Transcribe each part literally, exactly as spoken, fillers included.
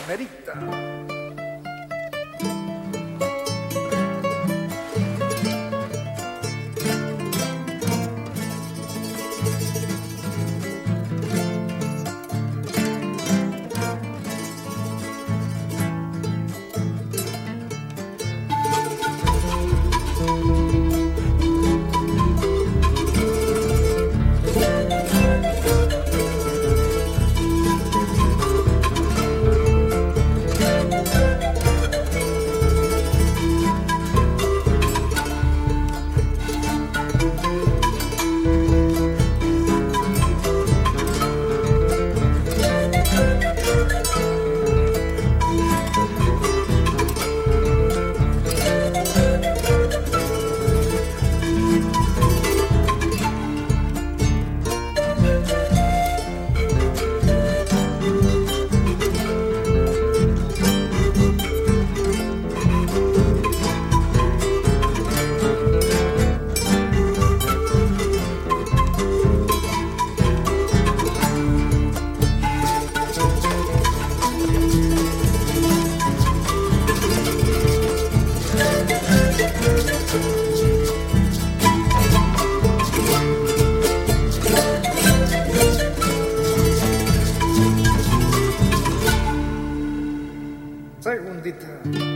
Merita. Segundita.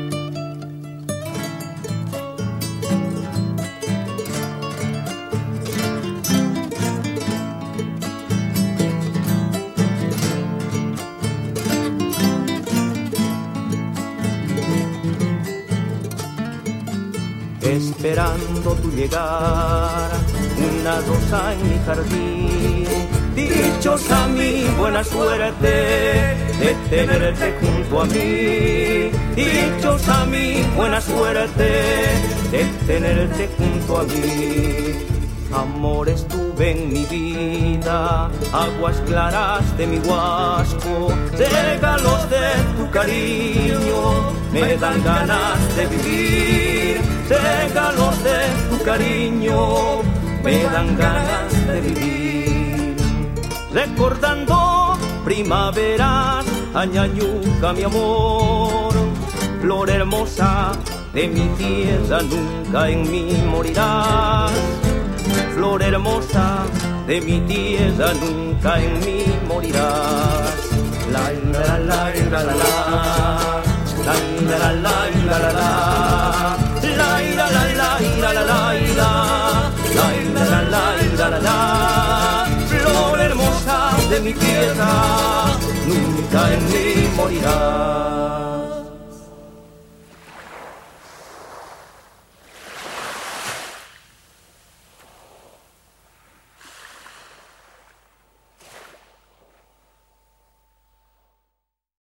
Esperando tu llegar, una rosa en mi jardín. Dichosa mi buena suerte de tenerte junto a mí. Dichosa mi buena suerte de tenerte junto a mí. Amor estuve en mi vida, aguas claras de mi Huasco, regalos de tu cariño, me dan ganas de vivir. Regalos de tu cariño, me dan ganas de vivir. Recordando primaveras, añañuca mi amor, flor hermosa de mi tierra, nunca en mí morirás. Flor hermosa de mi tierra, nunca en mí morirás. La la la la la la, la la la la la la, la la la la la la la, la la la. Flor hermosa de mi tierra, nunca en mí morirás.